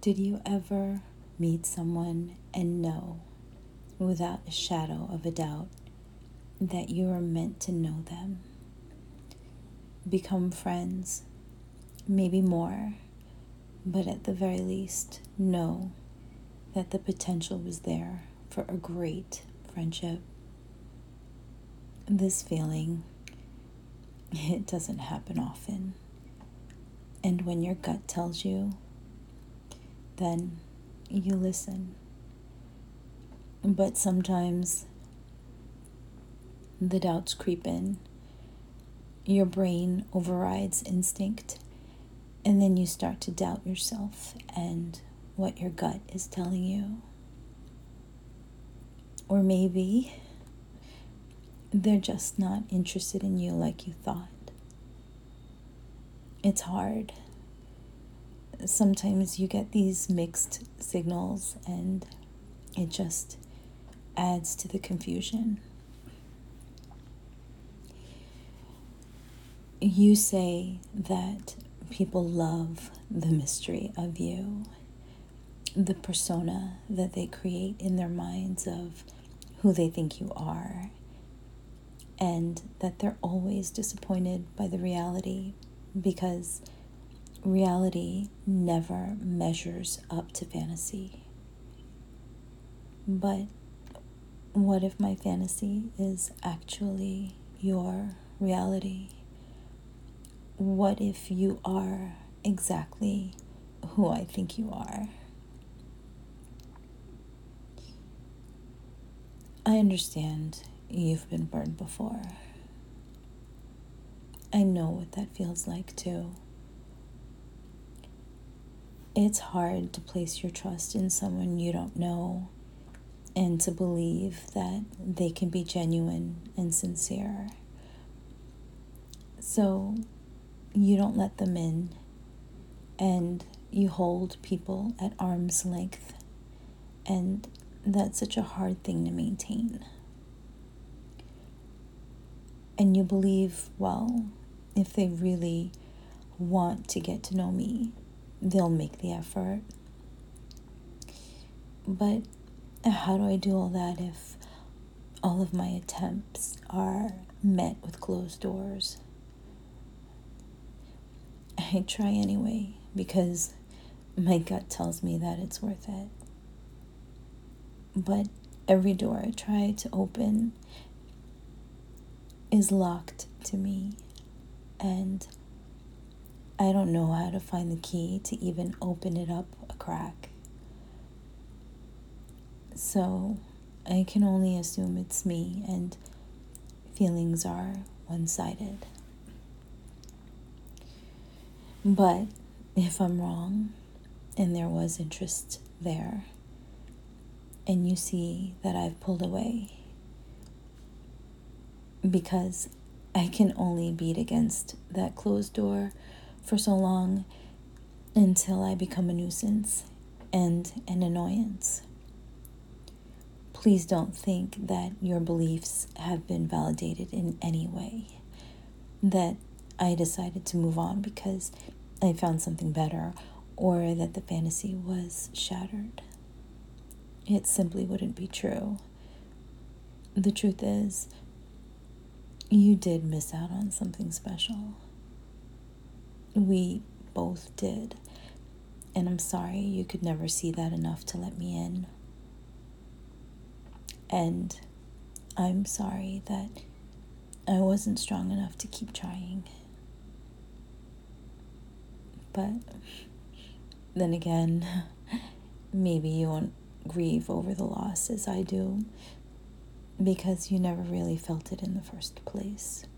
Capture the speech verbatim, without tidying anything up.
Did you ever meet someone and know, without a shadow of a doubt, that you are meant to know them? Become friends, maybe more, but at the very least, know that the potential was there for a great friendship. This feeling, it doesn't happen often. And when your gut tells you, then you listen. But sometimes the doubts creep in. Your brain overrides instinct, and then you start to doubt yourself and what your gut is telling you. Or maybe they're just not interested in you like you thought. It's hard. Sometimes you get these mixed signals, and it just adds to the confusion. You say that people love the mystery of you, the persona that they create in their minds of who they think you are, and that they're always disappointed by the reality because reality never measures up to fantasy. But what if my fantasy is actually your reality? What if you are exactly who I think you are? I understand you've been burned before. I know what that feels like too. It's hard to place your trust in someone you don't know and to believe that they can be genuine and sincere. So you don't let them in, and you hold people at arm's length, and that's such a hard thing to maintain. And you believe, well, if they really want to get to know me, they'll make the effort. But how do I do all that if all of my attempts are met with closed doors? I try anyway because my gut tells me that it's worth it. But every door I try to open is locked to me, and I don't know how to find the key to even open it up a crack. So I can only assume it's me, and feelings are one-sided. But if I'm wrong, and there was interest there, and you see that I've pulled away, because I can only beat against that closed door for so long until I become a nuisance and an annoyance. Please don't think that your beliefs have been validated in any way, that I decided to move on because I found something better, or that the fantasy was shattered. It simply wouldn't be true. The truth is, you did miss out on something special. We both did. And I'm sorry you could never see that enough to let me in. And I'm sorry that I wasn't strong enough to keep trying. But then again, maybe you won't grieve over the loss as I do, because you never really felt it in the first place.